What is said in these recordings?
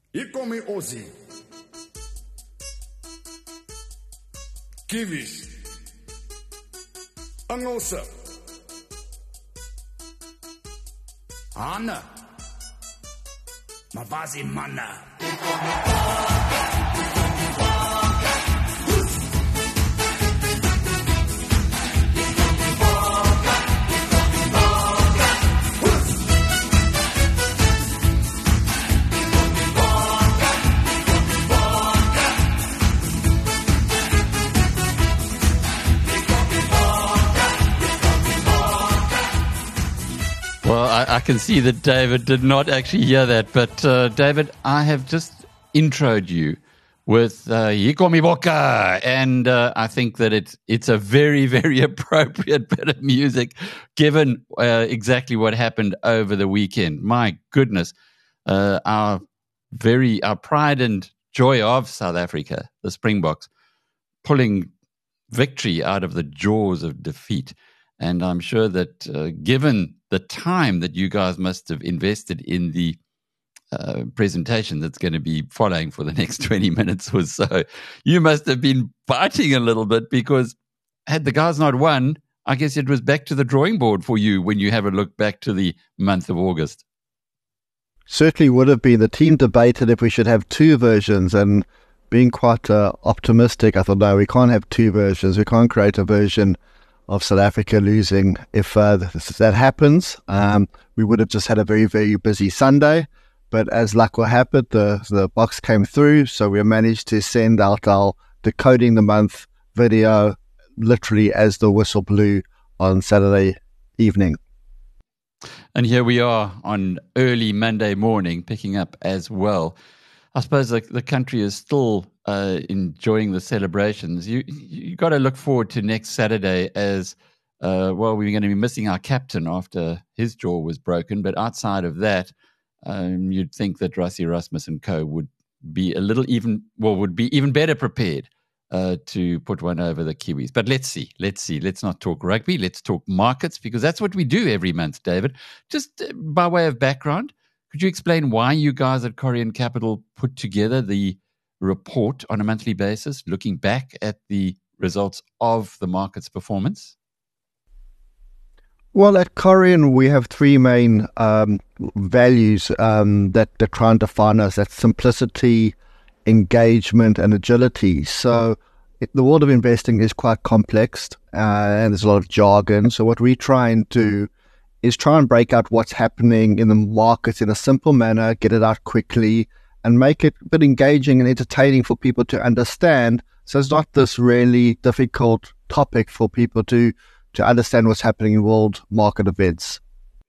Ikomi Ozi. Kiwis. Angosa. Anna. Mavazi Mana. Well, I can see that David did not actually hear that, but David, I have just introed you with Yikomi Boka, and I think that it's a very, very appropriate bit of music given exactly what happened over the weekend. My goodness, our pride and joy of South Africa, the Springboks, pulling victory out of the jaws of defeat. And I'm sure that given the time that you guys must have invested in the presentation that's going to be following for the next 20 minutes or so, you must have been biting a little bit, because had the guys not won, I guess it was back to the drawing board for you when you have a look back to the month of August. Certainly would have been. The team debated if we should have two versions, and being quite optimistic, I thought, no, we can't have two versions. We can't create a version of South Africa losing. If that happens, we would have just had a very, very busy Sunday. But as luck will have it, the box came through, so we managed to send out our Decoding the Month video literally as the whistle blew on Saturday evening. And here we are on early Monday morning, picking up as well. I suppose the country is still enjoying the celebrations. You got to look forward to next Saturday as, well, we're going to be missing our captain after his jaw was broken. But outside of that, you'd think that Rassie Erasmus and co. would be even better prepared to put one over the Kiwis. But let's see. Let's not talk rugby. Let's talk markets, because that's what we do every month, David. Just by way of background, could you explain why you guys at Corian Capital put together the report on a monthly basis, looking back at the results of the market's performance? Well, at Corian, we have three main values that try and define us. That's simplicity, engagement, and agility. So the world of investing is quite complex, and there's a lot of jargon. So what we try and do is try and break out what's happening in the markets in a simple manner, get it out quickly, and make it a bit engaging and entertaining for people to understand. So it's not this really difficult topic for people to understand what's happening in world market events.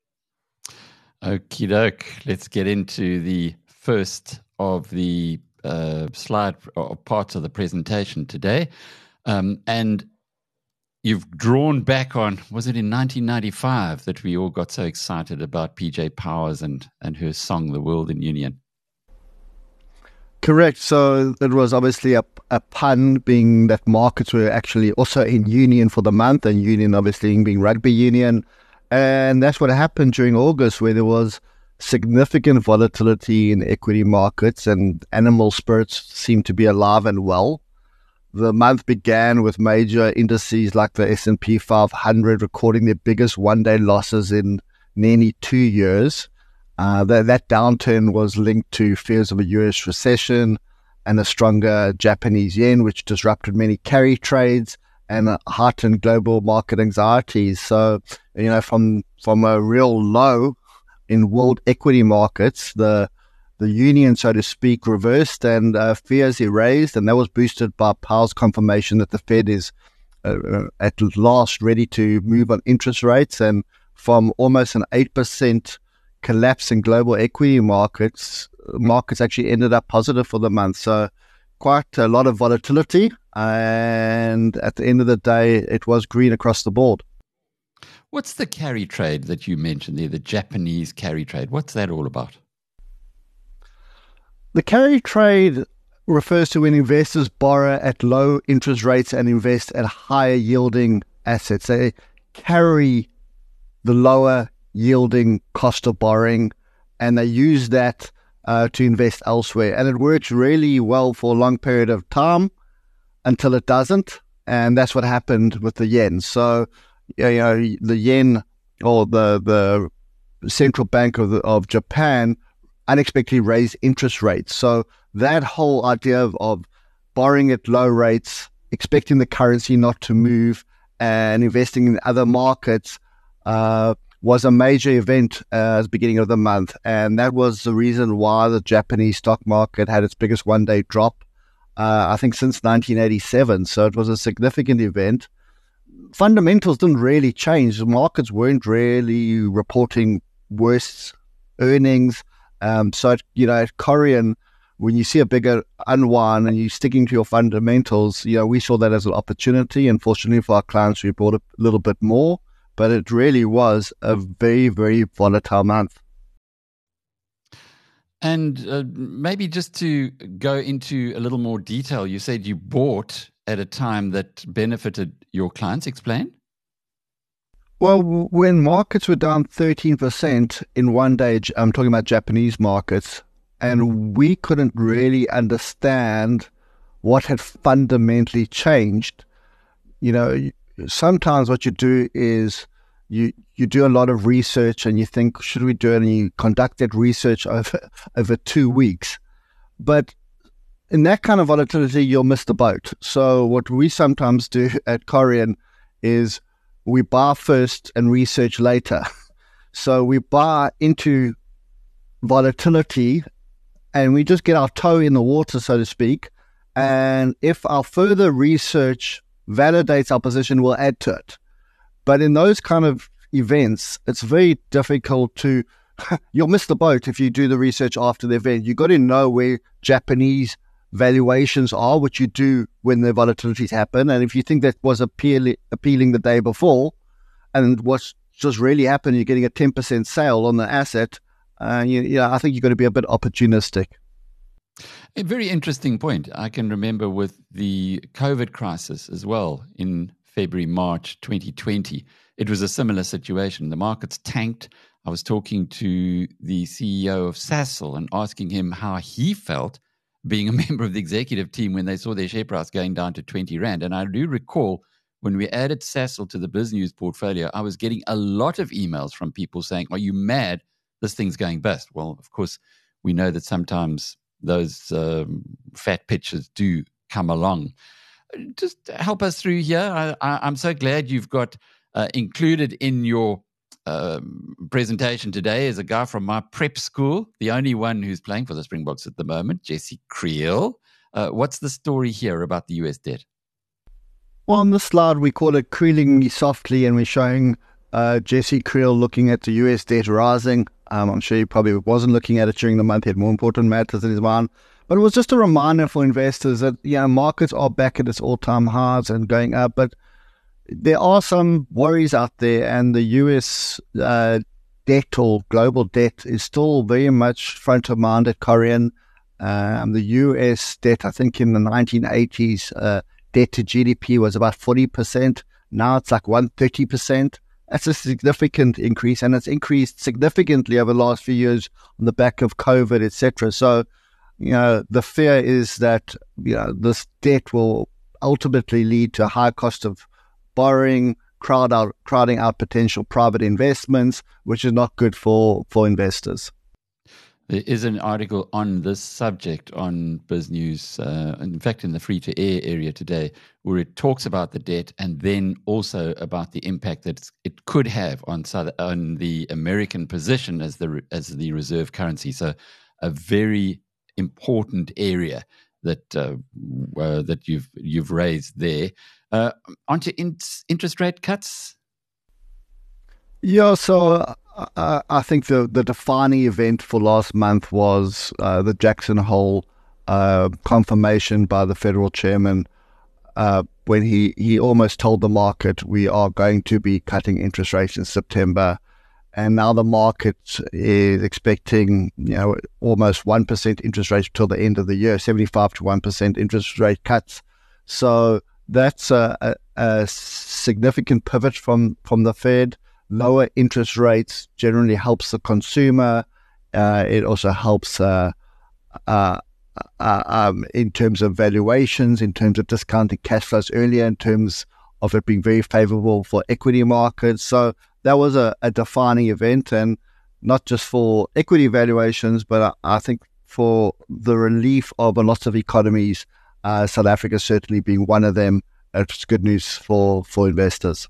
Okie doke. Let's get into the first of the slide or parts of the presentation today. And you've drawn back on, was it in 1995 that we all got so excited about PJ Powers and her song, The World in Union? Correct. So it was obviously a pun, being that markets were actually also in union for the month, and union obviously being rugby union. And that's what happened during August, where there was significant volatility in equity markets and animal spirits seemed to be alive and well. The month began with major indices like the S&P 500 recording their biggest one-day losses in nearly 2 years. That downturn was linked to fears of a US recession and a stronger Japanese yen, which disrupted many carry trades and heightened global market anxieties. So, from a real low in world equity markets, the union, so to speak, reversed and fears erased, and that was boosted by Powell's confirmation that the Fed is at last ready to move on interest rates. And from almost an 8% collapse in global equity markets actually ended up positive for the month. So quite a lot of volatility, and at the end of the day, it was green across the board. What's the carry trade that you mentioned there, the Japanese carry trade? What's that all about? The carry trade refers to when investors borrow at low interest rates and invest at higher yielding assets. They carry the lower yielding cost of borrowing, and they use that to invest elsewhere. And it works really well for a long period of time until it doesn't. And that's what happened with the yen. So, the yen, or the central bank of Japan, unexpectedly raised interest rates. So that whole idea of borrowing at low rates, expecting the currency not to move, and investing in other markets was a major event at the beginning of the month. And that was the reason why the Japanese stock market had its biggest one-day drop, I think, since 1987. So it was a significant event. Fundamentals didn't really change. The markets weren't really reporting worse earnings. So, at Corian, when you see a bigger unwind and you're sticking to your fundamentals, we saw that as an opportunity. Unfortunately for our clients, we bought a little bit more, but it really was a very, very volatile month. And maybe just to go into a little more detail, you said you bought at a time that benefited your clients. Explain. Well, when markets were down 13% in one day, I'm talking about Japanese markets, and we couldn't really understand what had fundamentally changed. Sometimes what you do is you do a lot of research and you think, should we do it? And you conduct that research over 2 weeks. But in that kind of volatility, you'll miss the boat. So what we sometimes do at Corian is we buy first and research later. So we buy into volatility and we just get our toe in the water, so to speak. And if our further research validates our position, we'll add to it. But in those kind of events, it's very difficult to, you'll miss the boat if you do the research after the event. You've got to know where Japanese valuations are, which you do when the volatilities happen. And if you think that was appealing the day before, and what's just really happened, you're getting a 10% sale on the asset, I think you've got to be a bit opportunistic. A very interesting point. I can remember with the COVID crisis as well in February, March 2020. It was a similar situation. The markets tanked. I was talking to the CEO of Sasol and asking him how he felt being a member of the executive team when they saw their share price going down to 20 Rand. And I do recall when we added Sasol to the BizNews portfolio, I was getting a lot of emails from people saying, "Are you mad? This thing's going bust." Well, of course, we know that sometimes those fat pitches do come along. Just help us through here. I'm so glad you've got included in your presentation today is a guy from my prep school, the only one who's playing for the Springboks at the moment, Jesse Creel. What's the story here about the US debt? Well, on this slide, we call it Creeling Me Softly, and we're showing Jesse Creel looking at the US debt rising. I'm sure he probably wasn't looking at it during the month. He had more important matters in his mind. But it was just a reminder for investors that, markets are back at its all-time highs and going up. But there are some worries out there, and the US debt or global debt is still very much front of mind at Corian. The US debt, I think in the 1980s, debt to GDP was about 40%. Now it's like 130%. That's a significant increase, and it's increased significantly over the last few years on the back of COVID, etc. So, the fear is that, this debt will ultimately lead to a high cost of borrowing, crowding out potential private investments, which is not good for investors. There is an article on this subject on BizNews, in fact, in the free-to-air area today, where it talks about the debt and then also about the impact that it could have on the American position as the reserve currency. So, a very important area that you've raised there. Onto interest rate cuts. Yeah, so I think the defining event for last month was the Jackson Hole confirmation by the federal chairman when he almost told the market we are going to be cutting interest rates in September. And now the market is expecting, almost 1% interest rate till the end of the year, 75 to 1% interest rate cuts. So that's a significant pivot from the Fed. Lower interest rates generally helps the consumer, It also helps in terms of valuations, in terms of discounting cash flows earlier, in terms of it being very favorable for equity markets. So that was a defining event, and not just for equity valuations, but I think for the relief of a lot of economies, South Africa certainly being one of them. It's good news for investors.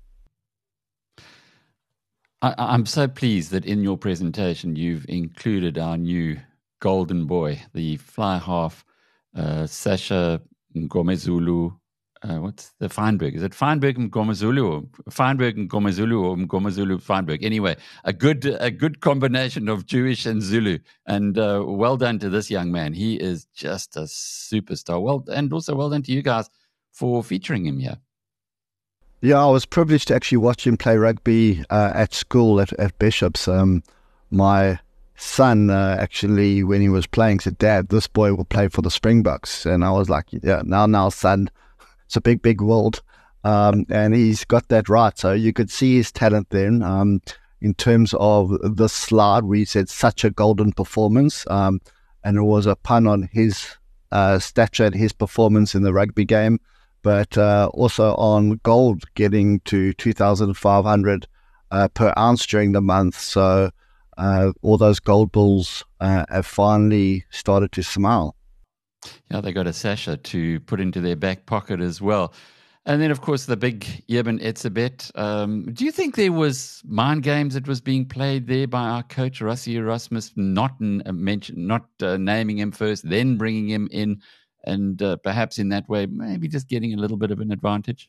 I'm so pleased that in your presentation you've included our new golden boy, the fly half, Sasha Mngomezulu. What's the Feinberg? Is it Feinberg Mngomezulu or Feinberg Mngomezulu or Mngomezulu Feinberg? Anyway, a good combination of Jewish and Zulu. And well done to this young man. He is just a superstar. And also well done to you guys for featuring him here. Yeah, I was privileged to actually watch him play rugby at school at Bishop's. My son actually, when he was playing, said, "Dad, this boy will play for the Springboks." And I was like, "Yeah, now, son, it's a big world." And he's got that right. So you could see his talent then. In terms of the slide, we said such a golden performance. And it was a pun on his stature and his performance in the rugby game, but also on gold getting to 2,500 per ounce during the month. So all those gold bulls have finally started to smile. Yeah, they got a Sasha to put into their back pocket as well. And then, of course, the big Eben Etzebeth. Do you think there was mind games that was being played there by our coach, Rassie Erasmus, not naming him first, then bringing him in, and perhaps in that way, maybe just getting a little bit of an advantage?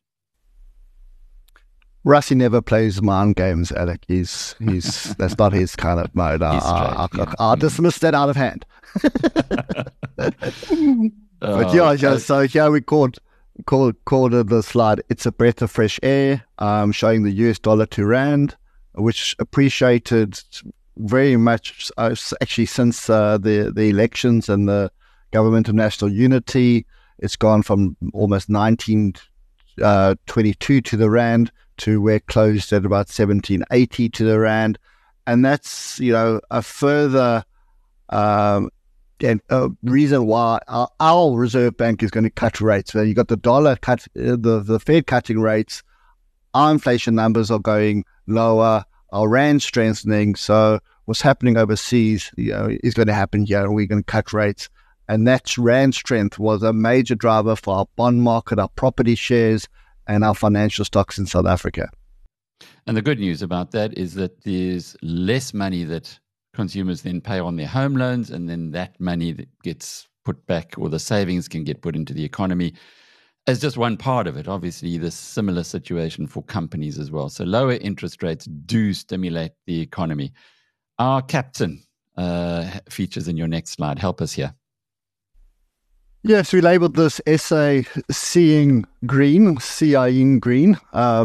Rassie never plays mind games, Alec. He's that's not his kind of mode. I'll dismiss that out of hand. But yeah, so here we called the slide. It's a breath of fresh air, showing the US dollar to rand, which appreciated very much actually since the elections and the government of national unity. It's gone from almost 1922 to the rand to where it closed at about 1780 to the rand, and that's a further reason why our Reserve Bank is going to cut rates. So you got the dollar cut, the Fed cutting rates, our inflation numbers are going lower, our rand strengthening. So what's happening overseas, is going to happen here, and we're going to cut rates. And that rand strength was a major driver for our bond market, our property shares, and our financial stocks in South Africa. And the good news about that is that there's less money that consumers then pay on their home loans, and then that money that gets put back, or the savings can get put into the economy as just one part of it. Obviously, the similar situation for companies as well. So lower interest rates do stimulate the economy. Our captain features in your next slide. Help us here. Yes, we labeled this essay Seeing Green, Seeing Green.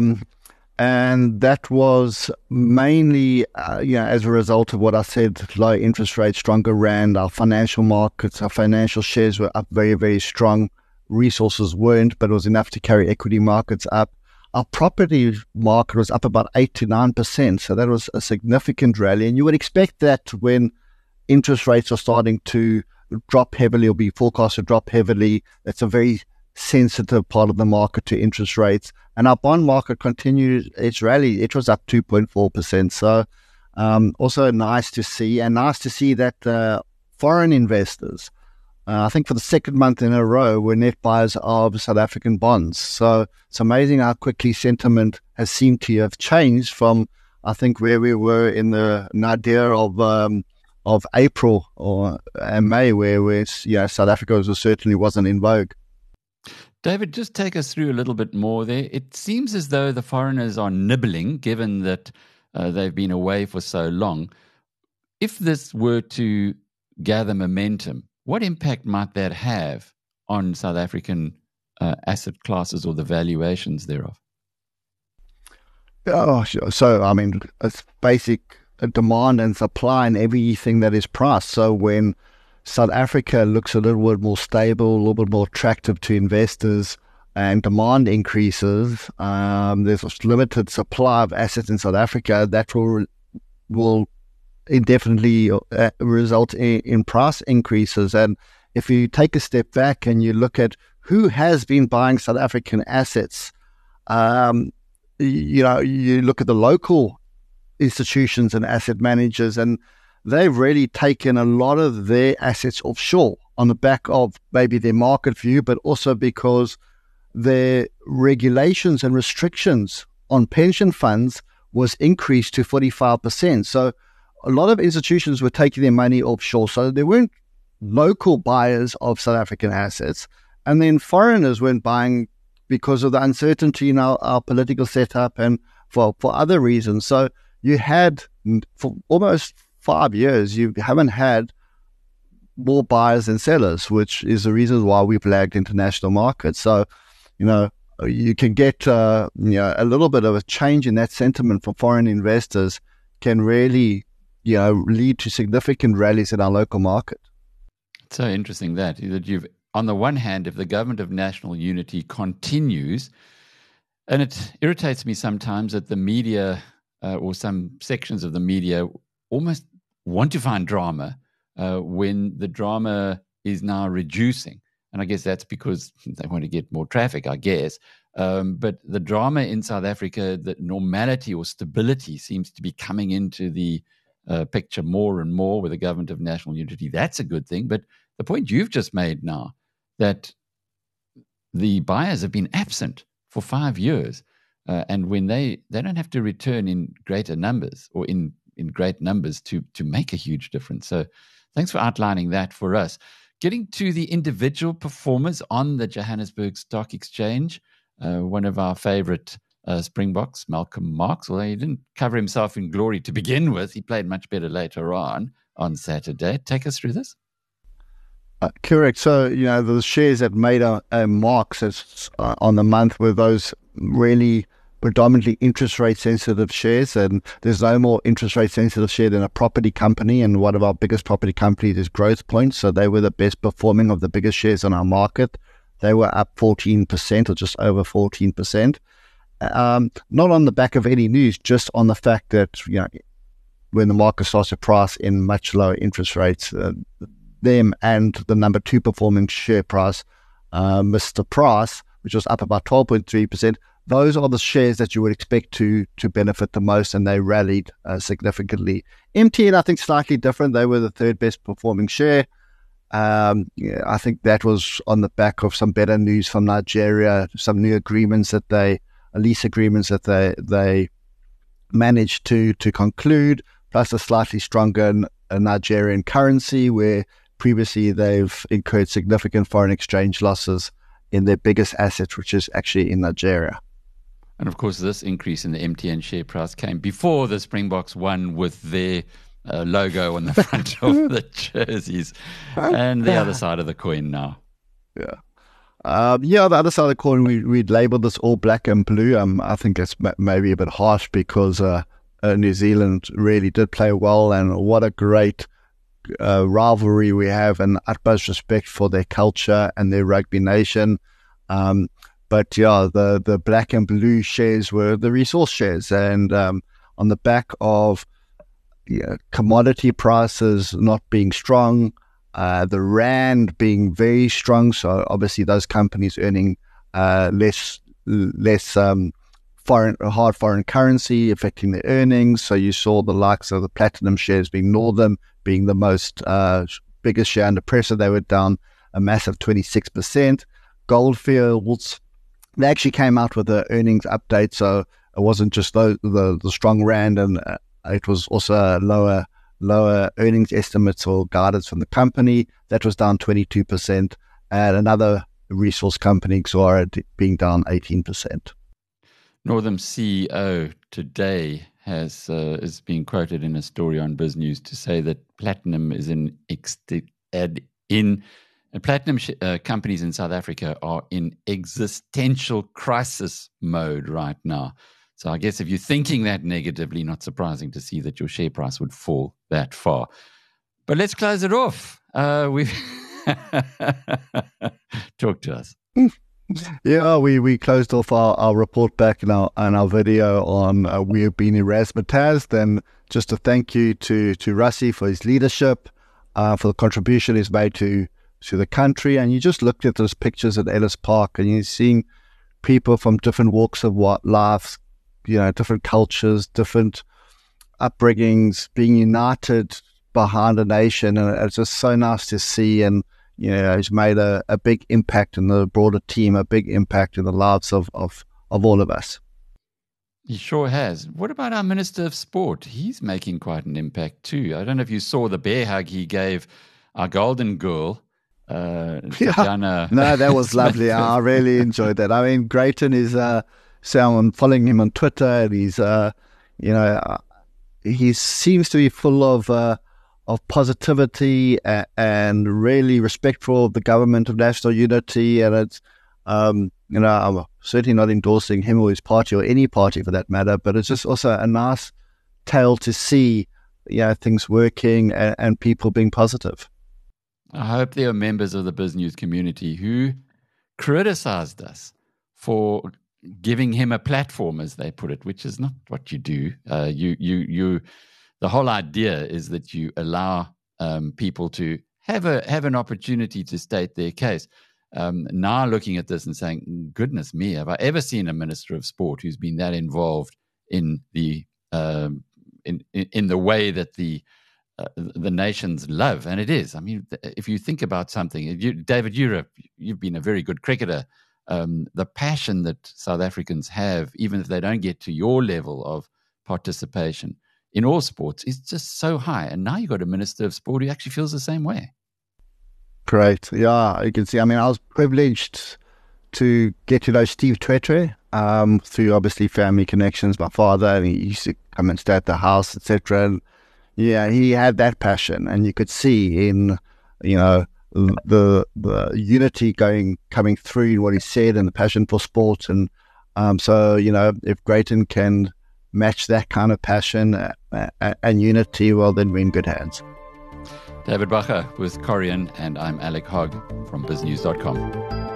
And that was mainly, as a result of what I said, low interest rates, stronger rand, our financial markets, our financial shares were up very, very strong. Resources weren't, but it was enough to carry equity markets up. Our property market was up about 8 to 9%. So that was a significant rally. And you would expect that when interest rates are starting to drop heavily or be forecast to drop heavily. That's a very sensitive part of the market to interest rates. And our bond market continued its rally. It was up 2.4%. So also nice to see. And nice to see that foreign investors, I think for the second month in a row, were net buyers of South African bonds. So it's amazing how quickly sentiment has seemed to have changed from, I think, where we were in the nadir of April and May, where South Africa certainly wasn't in vogue. David, just take us through a little bit more there. It seems as though the foreigners are nibbling, given that they've been away for so long. If this were to gather momentum, what impact might that have on South African asset classes or the valuations thereof? Oh, sure. So, I mean, it's basic demand and supply and everything that is priced. So when South Africa looks a little bit more stable, a little bit more attractive to investors, and demand increases, there's a limited supply of assets in South Africa that will indefinitely result in price increases. And if you take a step back and you look at who has been buying South African assets, you look at the local institutions and asset managers, and they've really taken a lot of their assets offshore on the back of maybe their market view, but also because their regulations and restrictions on pension funds was increased to 45%. So a lot of institutions were taking their money offshore. So there weren't local buyers of South African assets. And then foreigners weren't buying because of the uncertainty in our political setup and for other reasons. So you had, for almost 5 years, you haven't had more buyers than sellers, which is the reason why we've lagged international markets. So, you can get a little bit of a change in that sentiment from foreign investors can really, lead to significant rallies in our local market. It's so interesting that you've, on the one hand, if the government of national unity continues, and it irritates me sometimes that the media or some sections of the media almost want to find drama when the drama is now reducing. And I guess that's because they want to get more traffic, I guess. But the drama in South Africa, the normality or stability seems to be coming into the picture more and more with the government of national unity. That's a good thing. But the point you've just made now, that the buyers have been absent for 5 years. And when they don't have to return in greater numbers or in great numbers to make a huge difference. So thanks for outlining that for us. Getting to the individual performers on the Johannesburg Stock Exchange, one of our favorite Springboks, Malcolm Marx, although he didn't cover himself in glory to begin with, he played much better later on Saturday. Take us through this. Correct. So, the shares that made a marks on the month were those really predominantly interest rate sensitive shares, and there's no more interest rate sensitive share than a property company, and one of our biggest property companies is Growthpoint, so they were the best performing of the biggest shares on our market. They were up 14% or just over 14%. Not on the back of any news, just on the fact that, when the market starts to price in much lower interest rates, them and the number 2 performing share price, Mr. Price, which was up about 12.3%, those are the shares that you would expect to benefit the most, and they rallied significantly. MTN, I think, slightly different. They were the 3rd best performing share. I think that was on the back of some better news from Nigeria, some new agreements lease agreements that they managed to conclude, plus a slightly stronger Nigerian currency, where previously they've incurred significant foreign exchange losses in their biggest asset, which is actually in Nigeria. And of course, this increase in the MTN share price came before the Springboks won with their logo on the front of the jerseys, and the other side of the coin now. Yeah. The other side of the coin, we'd labeled this all black and blue. I think that's maybe a bit harsh because New Zealand really did play well, and what a great rivalry we have, and utmost respect for their culture and their rugby nation. But yeah, the black and blue shares were the resource shares, and on the back of commodity prices not being strong, the rand being very strong, so obviously those companies earning less hard foreign currency affecting their earnings. So you saw the likes of the platinum shares being Northam being the most biggest share under pressure. They were down a massive 26%. Goldfields, they actually came out with the earnings update, so it wasn't just the strong rand, and it was also lower earnings estimates or guidance from the company. That was down 22%, and another resource company, Exxaro, being down 18%. Northam's CEO today is being quoted in a story on BizNews to say that platinum is platinum companies in South Africa are in existential crisis mode right now. So I guess if you're thinking that negatively, not surprising to see that your share price would fall that far. But let's close it off. Talk to us. Yeah, we closed off our report back in our video on we have been in razzmatazz. Then just a thank you to Rassie for his leadership, for the contribution he's made to the country. And you just looked at those pictures at Ellis Park, and you're seeing people from different walks of life, different cultures, different upbringings, being united behind a nation. And it's just so nice to see. And he's made a big impact in the broader team, a big impact in the lives of all of us. He sure has. What about our Minister of Sport? He's making quite an impact too. I don't know if you saw the bear hug he gave our golden girl, Jana. No, that was lovely. I really enjoyed that. I mean, Greyton is, I'm following him on Twitter, and he's, he seems to be full of positivity and really respectful of the government of national unity. And it's, I'm certainly not endorsing him or his party or any party for that matter, but it's just also a nice tale to see, things working and people being positive. I hope there are members of the BizNews community who criticized us for giving him a platform, as they put it, which is not what you do. The whole idea is that you allow people to have an opportunity to state their case. Now looking at this and saying, goodness me, have I ever seen a Minister of Sport who's been that involved in the in the way that the nations love? And it is. I mean, if you think about something, David, you've been a very good cricketer. The passion that South Africans have, even if they don't get to your level of participation in all sports, is just so high. And now you've got a Minister of Sport who actually feels the same way. Great. Yeah, you can see. I mean, I was privileged to get to know Steve Twetwe through obviously family connections. My father, and he used to come and stay at the house, etc. And yeah, he had that passion, and you could see in the unity coming through in what he said, and the passion for sport. And so if Greyton can match that kind of passion and unity, well, then we're in good hands. David Bacher with Corian, and I'm Alec Hogg from BizNews.com.